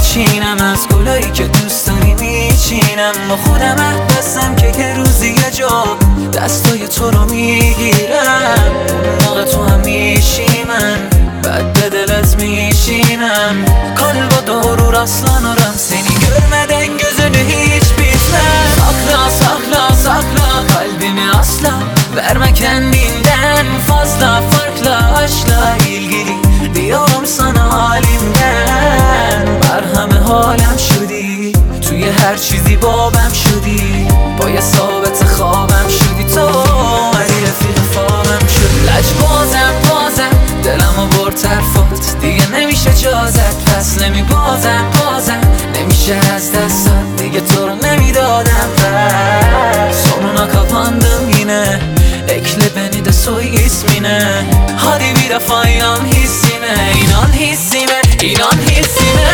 میچینم، از گلایی که دوست داری میچینم. با خودم عهد بستم که یه روزی یه جا دستای تو رو میگیرم. اون موقع تو هم میشی من، بعد به دلت میشینم. Kalba doğru rastlanırım, seni görmeden gözünü hiç bitmem. Sakla sakla sakla kalbimi asla verme kendinden fazla. Farklı aşkla ilgili diyorum sana halimden. مرهم حالم شدی، توی هر چیزی بابم شدی، با یه ثابت خوابم شدی. تو اومدی رفیق خوابم شدی. لجبازم دلمو برد طرفات، دیگه نمیشه جازت، پس نمیبازم نمیشه از دستات، دیگه تو رو نمیدادم پس. Sonuna kapandım yine, ekle beni de soy ismine. Hadi bir defa inan hissime, inan hissime, inan hissime.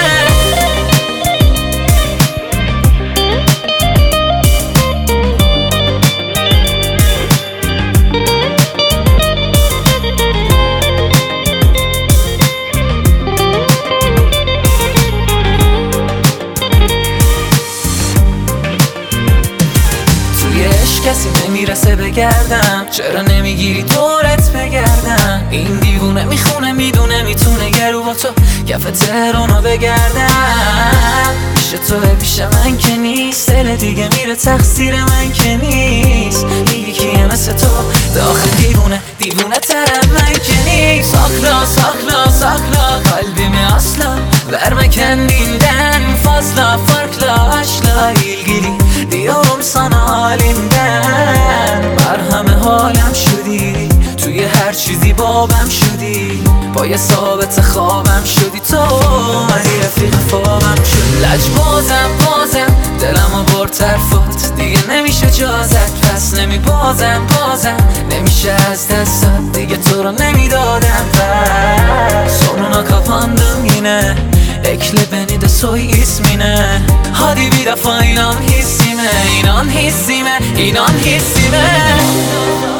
کسی نمیرسه بگردم، چرا نمیگیری دورت بگردم؟ این دیوونه میخونه میدونه میتونه گرو با تو کف تهرانو بگردم. پیش توه پیش من که نیست، دل دیگه میره تقصیر من که نیست. میگی کیه مثل تو داخل دیوونه ترم من که نیست. Sakla kalbimi asla verme kendinden fazla. Farklı aşkla ilgili diyorum sana halimden. مرهم حالم شدی، توی هر چیزی بابم شدی، با یه ثابت خوابم شدی. تو اومدی رفیق خوابم شدی. لجبازم دلمو برد طرفات، دیگه نمیشه جازت، پس نمیبازم نمیشه از دستات، دیگه تو رو نمیدادم پس. Sonuna kapandım yine, ekle beni de soy ismine. Hadi bir defa inan hissime, inan hissime, inan hissime.